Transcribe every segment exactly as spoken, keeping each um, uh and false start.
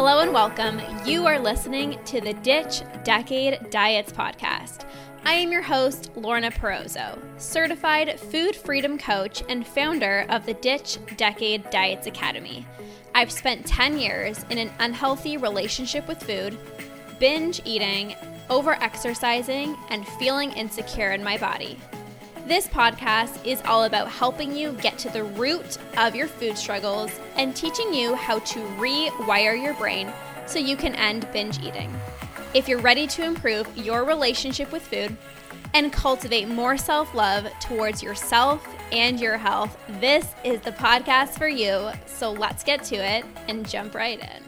Hello and welcome. You are listening to the Ditch Decade Diets podcast. I am your host, Lorna Perozzo, certified food freedom coach and founder of the Ditch Decade Diets Academy. I've spent ten years in an unhealthy relationship with food, binge eating, over-exercising, and feeling insecure in my body. This podcast is all about helping you get to the root of your food struggles and teaching you how to rewire your brain so you can end binge eating. If you're ready to improve your relationship with food and cultivate more self-love towards yourself and your health, this is the podcast for you. So let's get to it and jump right in.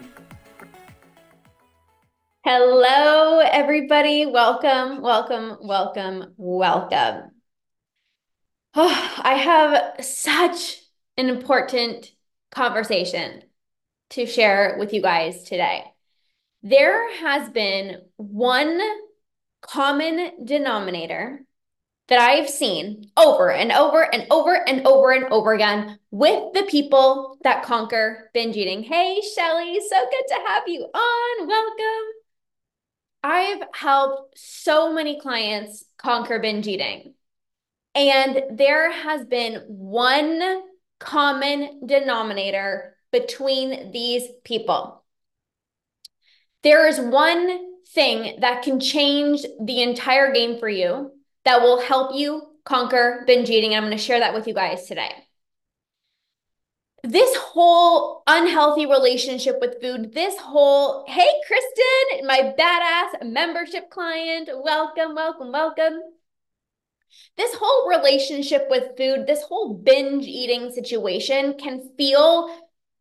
Hello, everybody. Welcome, welcome, welcome, welcome. Oh, I have such an important conversation to share with you guys today. There has been one common denominator that I've seen over and over and over and over and over again with the people that conquer binge eating. Hey, Shelly, so good to have you on. Welcome. I've helped so many clients conquer binge eating. And there has been one common denominator between these people. There is one thing that can change the entire game for you that will help you conquer binge eating. And I'm going to share that with you guys today. This whole unhealthy relationship with food, this whole, hey, Kristen, my badass membership client, welcome, welcome, welcome. This whole relationship with food, this whole binge eating situation can feel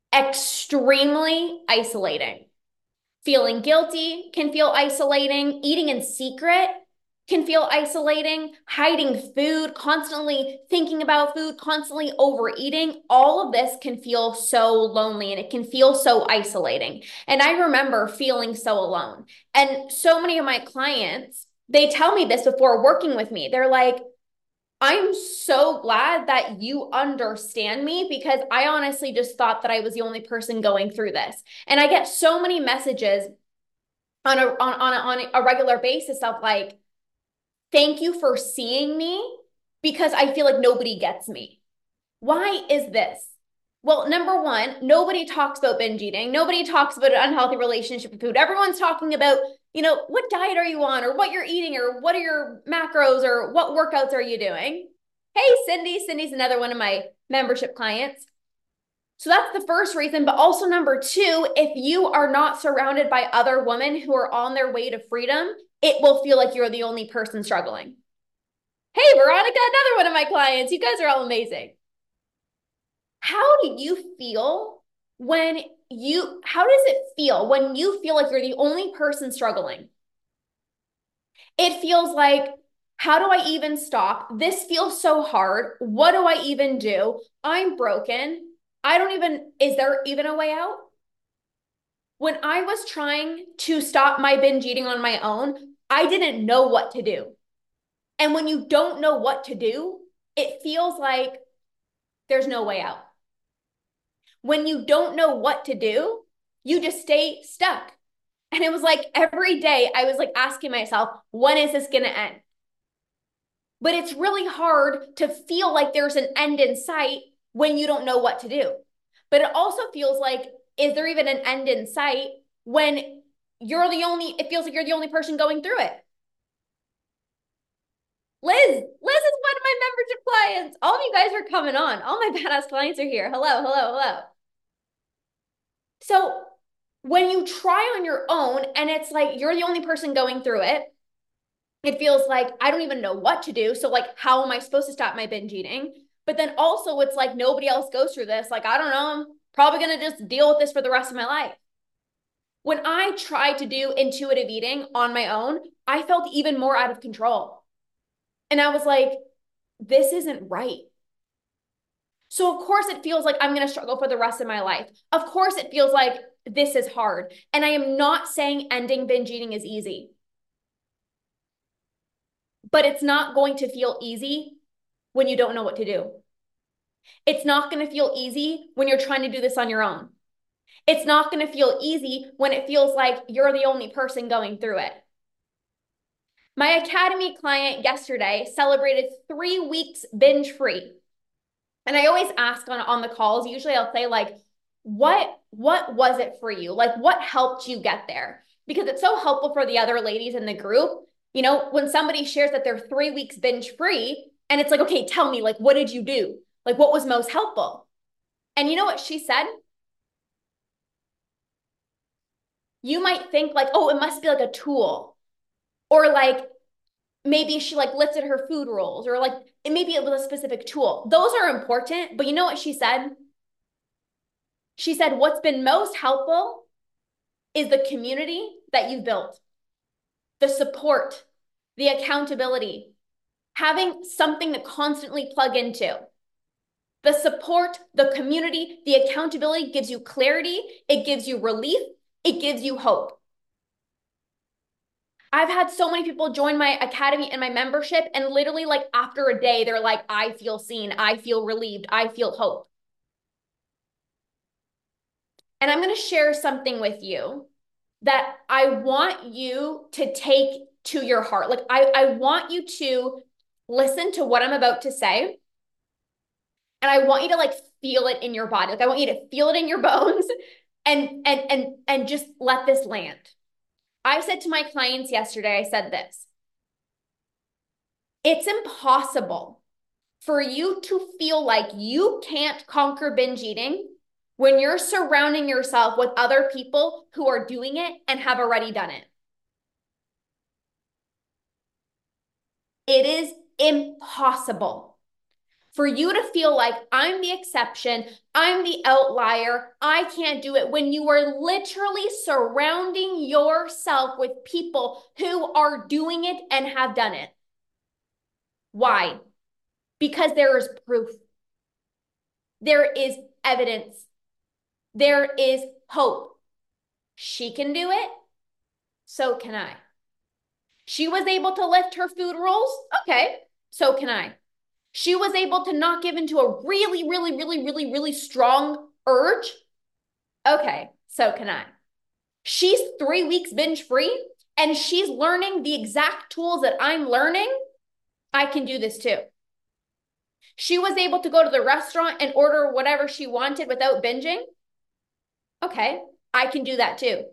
extremely isolating. Feeling guilty can feel isolating. Eating in secret can feel isolating. Hiding food, constantly thinking about food, constantly overeating. All of this can feel so lonely and it can feel so isolating. And I remember feeling so alone. And so many of my clients, they tell me this before working with me. They're like, I'm so glad that you understand me because I honestly just thought that I was the only person going through this. And I get so many messages on a, on, on a, on a regular basis of like, thank you for seeing me because I feel like nobody gets me. Why is this? Well, number one, nobody talks about binge eating. Nobody talks about an unhealthy relationship with food. Everyone's talking about, you know, what diet are you on or what you're eating or what are your macros or what workouts are you doing? Hey, Cindy. Cindy's another one of my membership clients. So that's the first reason. But also number two, if you are not surrounded by other women who are on their way to freedom, it will feel like you're the only person struggling. Hey, Veronica, another one of my clients. You guys are all amazing. How do you feel when you, how does it feel when you feel like you're the only person struggling? It feels like, how do I even stop? This feels so hard. What do I even do? I'm broken. I don't even, is there even a way out? When I was trying to stop my binge eating on my own, I didn't know what to do. And when you don't know what to do, it feels like there's no way out. When you don't know what to do, you just stay stuck. And it was like every day I was like asking myself, when is this going to end? But it's really hard to feel like there's an end in sight when you don't know what to do. But it also feels like, is there even an end in sight when you're the only, it feels like you're the only person going through it? Liz, Liz is one of my membership clients. All of you guys are coming on. All my badass clients are here. Hello, hello, hello. So when you try on your own and it's like you're the only person going through it, it feels like I don't even know what to do. So like, how am I supposed to stop my binge eating? But then also it's like nobody else goes through this. Like, I don't know, I'm probably going to just deal with this for the rest of my life. When I tried to do intuitive eating on my own, I felt even more out of control. And I was like, this isn't right. So of course it feels like I'm going to struggle for the rest of my life. Of course it feels like this is hard. And I am not saying ending binge eating is easy. But it's not going to feel easy when you don't know what to do. It's not going to feel easy when you're trying to do this on your own. It's not going to feel easy when it feels like you're the only person going through it. My academy client yesterday celebrated three weeks binge free. And I always ask on, on the calls, usually I'll say like, what, what was it for you? Like what helped you get there? Because it's so helpful for the other ladies in the group. You know, when somebody shares that they're three weeks binge free and it's like, okay, tell me, like, what did you do? Like what was most helpful? And you know what she said? You might think like, oh, it must be like a tool, or like maybe she like lifted her food rolls, or like maybe it was a specific tool. Those are important, but you know what she said? She said, what's been most helpful is the community that you've built, the support, the accountability, having something to constantly plug into. The support, the community, the accountability gives you clarity, it gives you relief, it gives you hope. I've had so many people join my academy and my membership, and literally like after a day, they're like, I feel seen, I feel relieved, I feel hope. And I'm going to share something with you that I want you to take to your heart. Like I, I want you to listen to what I'm about to say. And I want you to like feel it in your body. Like I want you to feel it in your bones and and and and just let this land. I said to my clients yesterday, I said this. It's impossible for you to feel like you can't conquer binge eating when you're surrounding yourself with other people who are doing it and have already done it. It is impossible for you to feel like I'm the exception, I'm the outlier, I can't do it, when you are literally surrounding yourself with people who are doing it and have done it. Why? Because there is proof. There is evidence. There is hope. She can do it, so can I. She was able to lift her food rolls, okay, so can I. She was able to not give into a really, really, really, really, really strong urge. Okay, so can I. She's three weeks binge free and she's learning the exact tools that I'm learning. I can do this too. She was able to go to the restaurant and order whatever she wanted without binging. Okay, I can do that too.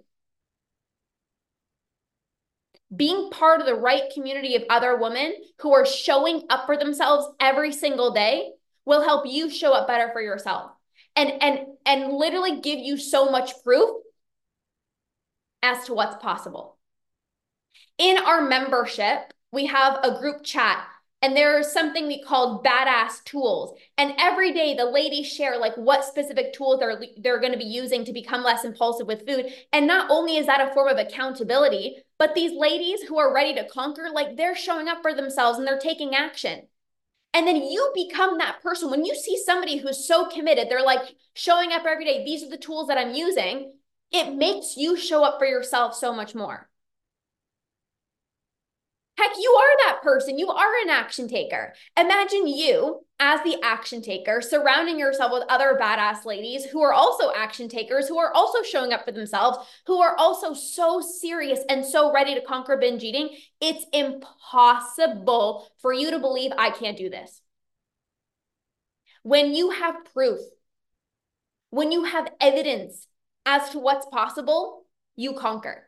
Being part of the right community of other women who are showing up for themselves every single day will help you show up better for yourself and and and literally give you so much proof as to what's possible. In our membership, we have a group chat, and there's something we call badass tools. And every day the ladies share like what specific tools they're, they're going to be using to become less impulsive with food. And not only is that a form of accountability, but these ladies who are ready to conquer, like they're showing up for themselves and they're taking action. And then you become that person. When you see somebody who's so committed, they're like showing up every day. These are the tools that I'm using. It makes you show up for yourself so much more. Heck, you are that person. You are an action taker. Imagine you as the action taker surrounding yourself with other badass ladies who are also action takers, who are also showing up for themselves, who are also so serious and so ready to conquer binge eating. It's impossible for you to believe I can't do this. When you have proof, when you have evidence as to what's possible, you conquer.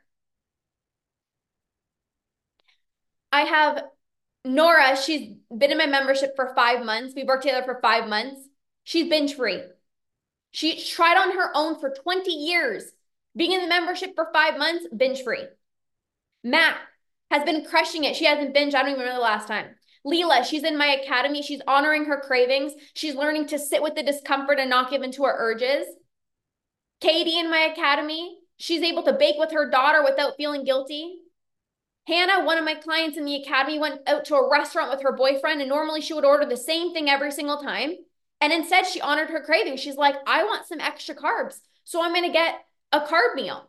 I have Nora, she's been in my membership for five months. We've worked together for five months. She's binge free. She tried on her own for twenty years. Being in the membership for five months, binge free. Matt has been crushing it. She hasn't binged. I don't even remember the last time. Leela, she's in my academy. She's honoring her cravings. She's learning to sit with the discomfort and not give into her urges. Katie in my academy, she's able to bake with her daughter without feeling guilty. Hannah, one of my clients in the academy, went out to a restaurant with her boyfriend, and normally she would order the same thing every single time. And instead, she honored her craving. She's like, I want some extra carbs, so I'm going to get a carb meal.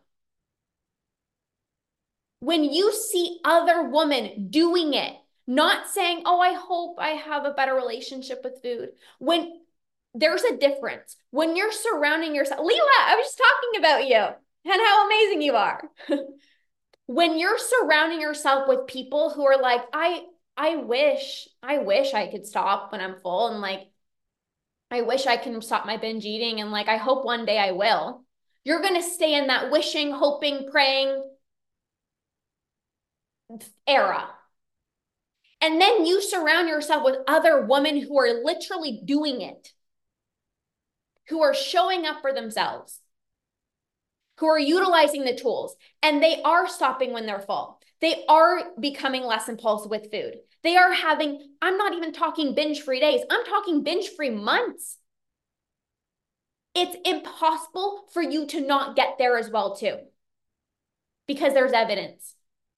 When you see other women doing it, not saying, oh, I hope I have a better relationship with food. When There's a difference. When you're surrounding yourself, Leela, I was just talking about you and how amazing you are. When you're surrounding yourself with people who are like, I, I wish, I wish I could stop when I'm full, and like, I wish I can stop my binge eating, and like, I hope one day I will. You're going to stay in that wishing, hoping, praying era. And then you surround yourself with other women who are literally doing it, who are showing up for themselves, who are utilizing the tools, and they are stopping when they're full. They are becoming less impulsive with food. They are having, I'm not even talking binge-free days. I'm talking binge-free months. It's impossible for you to not get there as well too, because there's evidence.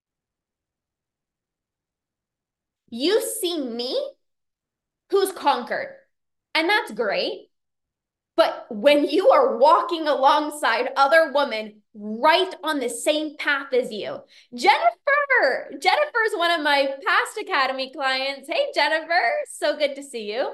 You see me who's conquered, and that's great. But when you are walking alongside other women right on the same path as you, Jennifer, Jennifer's one of my past Academy clients. Hey, Jennifer, so good to see you.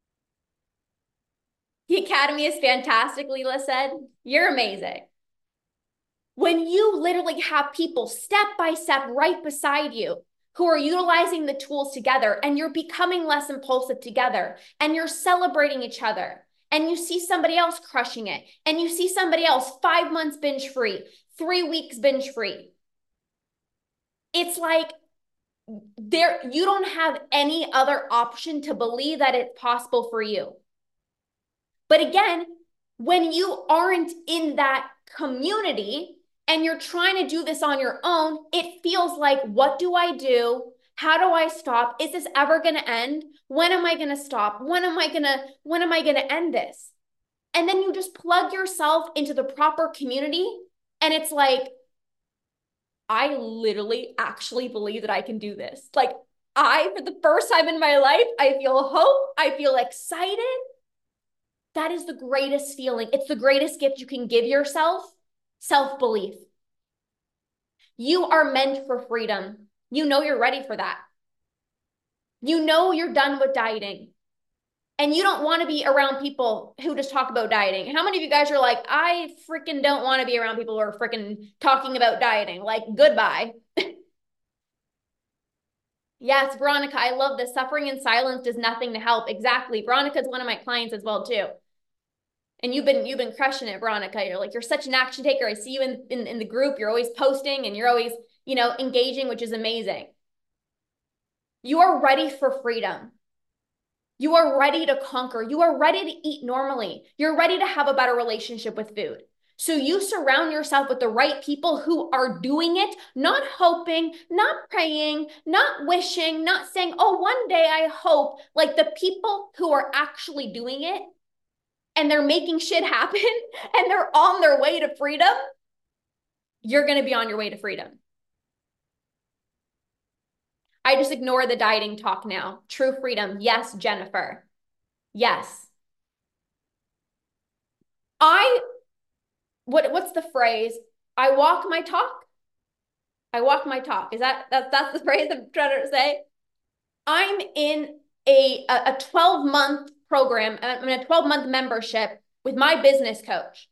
The Academy is fantastic, Leela said. You're amazing. When you literally have people step by step right beside you who are utilizing the tools together, and you're becoming less impulsive together, and you're celebrating each other, and you see somebody else crushing it, and you see somebody else five months binge free, three weeks binge free. It's like there, you don't have any other option to believe that it's possible for you. But again, when you aren't in that community and you're trying to do this on your own, it feels like, what do I do? How do I stop? Is this ever going to end? When am I going to stop? When am I going to, when am I going to end this? And then you just plug yourself into the proper community, and it's like, I literally actually believe that I can do this. Like, I, for the first time in my life, I feel hope. I feel excited. That is the greatest feeling. It's the greatest gift you can give yourself, self-belief. You are meant for freedom. You know you're ready for that. You know you're done with dieting. And you don't want to be around people who just talk about dieting. How many of you guys are like, I freaking don't want to be around people who are freaking talking about dieting? Like, goodbye. Yes, Veronica, I love this. Suffering in silence does nothing to help. Exactly. Veronica's one of my clients as well, too. And you've been you've been crushing it, Veronica. You're like, you're such an action taker. I see you in, in, in the group. You're always posting and you're always, you know, engaging, which is amazing. You are ready for freedom. You are ready to conquer. You are ready to eat normally. You're ready to have a better relationship with food. So you surround yourself with the right people who are doing it, not hoping, not praying, not wishing, not saying, oh, one day I hope. Like, the people who are actually doing it, and they're making shit happen, and they're on their way to freedom, you're going to be on your way to freedom. I just ignore the dieting talk now. True freedom. Yes, Jennifer. Yes. I, what, what's the phrase? I walk my talk. I walk my talk. Is that, that that's the phrase I'm trying to say? I'm in a, a twelve month program. I'm in a twelve month membership with my business coach.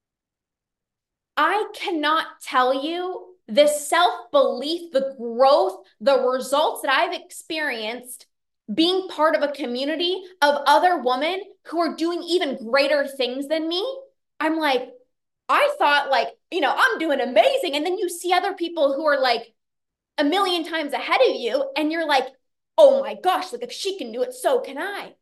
I cannot tell you the self-belief, the growth, the results that I've experienced being part of a community of other women who are doing even greater things than me. I'm like, I thought, like, you know, I'm doing amazing. And then you see other people who are like a million times ahead of you, and you're like, oh my gosh, like, if she can do it, so can I.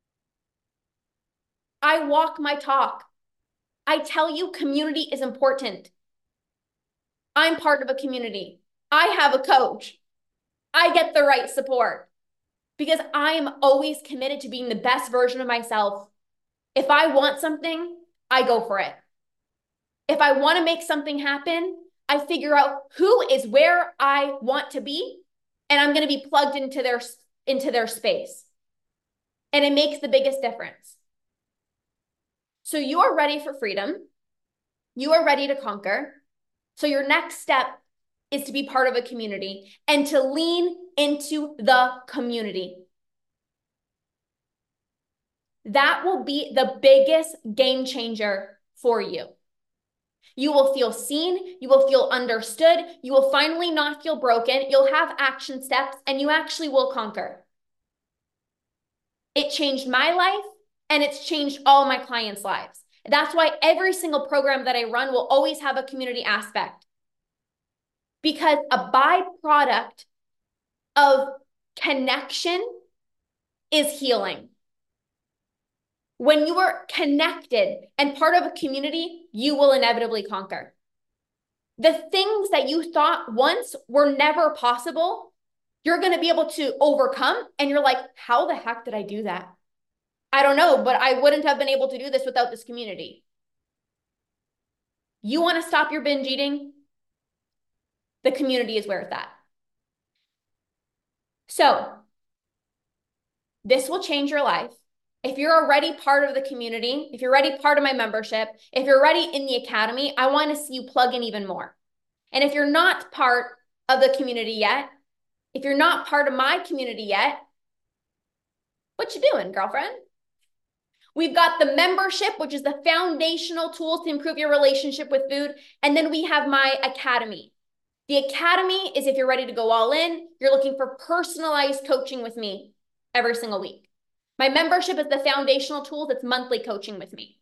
I walk my talk. I tell you, community is important. I'm part of a community. I have a coach. I get the right support because I am always committed to being the best version of myself. If I want something, I go for it. If I want to make something happen, I figure out who is where I want to be, and I'm going to be plugged into their, into their space. And it makes the biggest difference. So you are ready for freedom. You are ready to conquer. So your next step is to be part of a community and to lean into the community. That will be the biggest game changer for you. You will feel seen. You will feel understood. You will finally not feel broken. You'll have action steps and you actually will conquer. It changed my life and it's changed all my clients' lives. That's why every single program that I run will always have a community aspect. Because a byproduct of connection is healing. When you are connected and part of a community, you will inevitably conquer. The things that you thought once were never possible, you're going to be able to overcome. And you're like, how the heck did I do that? I don't know, but I wouldn't have been able to do this without this community. You want to stop your binge eating? The community is where it's at. So this will change your life. If you're already part of the community, if you're already part of my membership, if you're already in the academy, I want to see you plug in even more. And if you're not part of the community yet, if you're not part of my community yet, what you doing, girlfriend? We've got the membership, which is the foundational tools to improve your relationship with food. And then we have my academy. The academy is if you're ready to go all in, you're looking for personalized coaching with me every single week. My membership is the foundational tools. It's monthly coaching with me.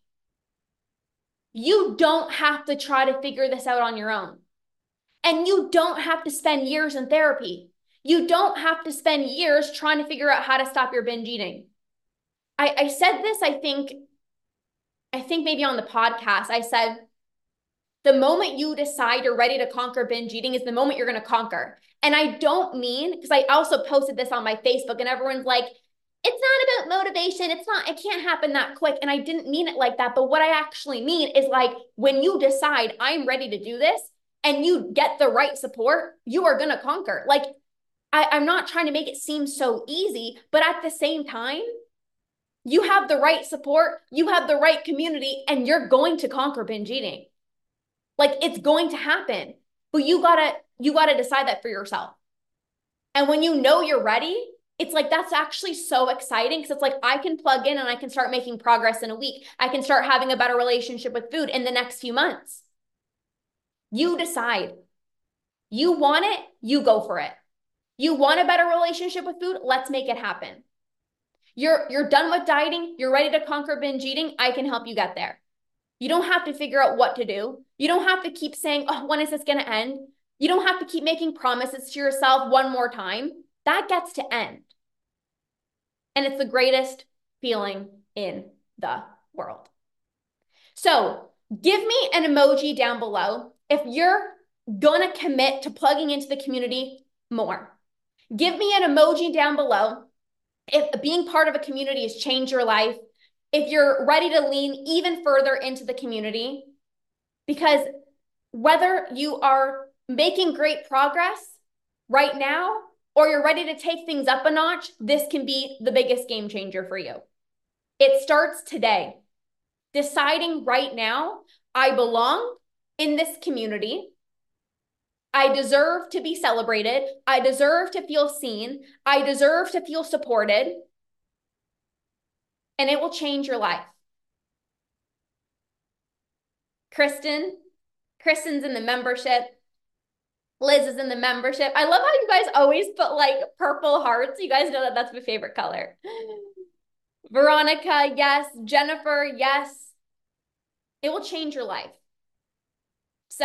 You don't have to try to figure this out on your own. And you don't have to spend years in therapy. You don't have to spend years trying to figure out how to stop your binge eating. I, I said this, I think, I think maybe on the podcast, I said, the moment you decide you're ready to conquer binge eating is the moment you're going to conquer. And I don't mean, because I also posted this on my Facebook and everyone's like, it's not about motivation. It's not, it can't happen that quick. And I didn't mean it like that. But what I actually mean is like, when you decide I'm ready to do this and you get the right support, you are going to conquer. Like, I, I'm not trying to make it seem so easy, but at the same time, you have the right support, you have the right community, and you're going to conquer binge eating. Like, it's going to happen, but you gotta, you gotta decide that for yourself. And when you know you're ready, it's like, that's actually so exciting because it's like, I can plug in and I can start making progress in a week. I can start having a better relationship with food in the next few months. You decide. You want it, you go for it. You want a better relationship with food, let's make it happen. You're, you're done with dieting, you're ready to conquer binge eating, I can help you get there. You don't have to figure out what to do. You don't have to keep saying, oh, when is this going to end? You don't have to keep making promises to yourself one more time. That gets to end. And it's the greatest feeling in the world. So give me an emoji down below if you're going to commit to plugging into the community more. Give me an emoji down below if being part of a community has changed your life. If you're ready to lean even further into the community, because whether you are making great progress right now or you're ready to take things up a notch, this can be the biggest game changer for you. It starts today. Deciding right now, I belong in this community. I deserve to be celebrated. I deserve to feel seen. I deserve to feel supported. And it will change your life. Kristen, Kristen's in the membership. Liz is in the membership. I love how you guys always put like purple hearts. You guys know that that's my favorite color. Veronica, yes. Jennifer, yes. It will change your life. So,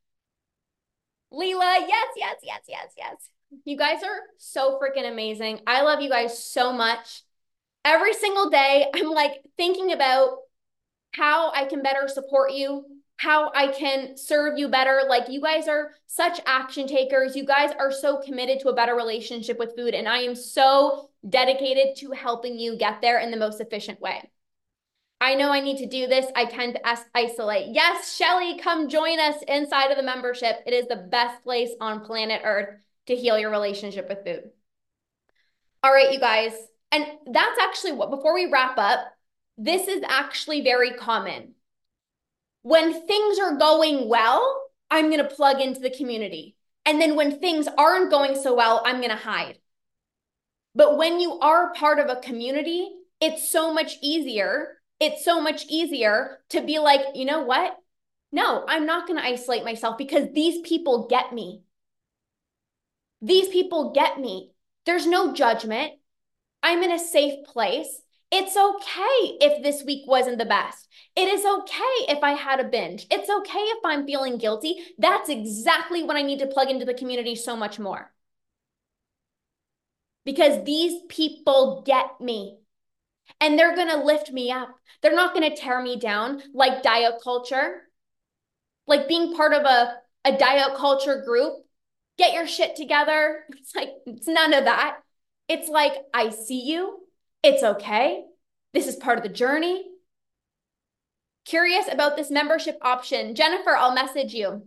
Leela, yes, yes, yes, yes, yes. You guys are so freaking amazing. I love you guys so much. Every single day, I'm like thinking about how I can better support you, how I can serve you better. Like, you guys are such action takers. You guys are so committed to a better relationship with food. And I am so dedicated to helping you get there in the most efficient way. I know I need to do this. I tend to isolate. Yes, Shelly, come join us inside of the membership. It is the best place on planet Earth to heal your relationship with food. All right, you guys. And that's actually what, before we wrap up, this is actually very common. When things are going well, I'm going to plug into the community. And then when things aren't going so well, I'm going to hide. But when you are part of a community, It's so much easier. It's so much easier to be like, you know what? No, I'm not going to isolate myself because these people get me. These people get me. There's no judgment. I'm in a safe place. It's okay if this week wasn't the best. It is okay if I had a binge. It's okay if I'm feeling guilty. That's exactly when I need to plug into the community so much more. Because these people get me and they're going to lift me up. They're not going to tear me down like diet culture, like being part of a, a diet culture group. Get your shit together. It's like, it's none of that. It's like, I see you. It's okay. This is part of the journey. Curious about this membership option? Jennifer, I'll message you.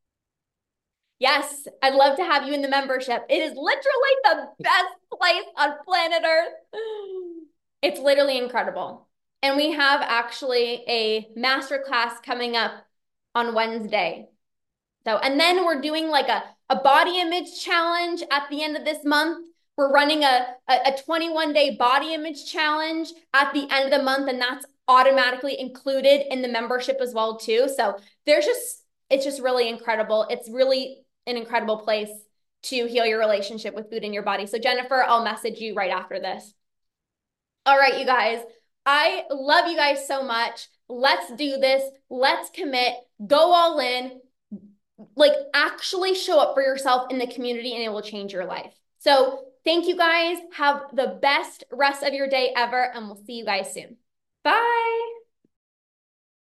Yes, I'd love to have you in the membership. It is literally the best place on planet Earth. It's literally incredible. And we have actually a masterclass coming up on Wednesday. So, and then we're doing like a, a body image challenge at the end of this month. We're running a, a twenty-one day body image challenge at the end of the month, and that's automatically included in the membership as well too. So there's just, it's just really incredible. It's really an incredible place to heal your relationship with food in your body. So Jennifer, I'll message you right after this. All right, you guys, I love you guys so much. Let's do this. Let's commit, go all in, like actually show up for yourself in the community, and it will change your life. So thank you guys. Have the best rest of your day ever, and we'll see you guys soon. Bye.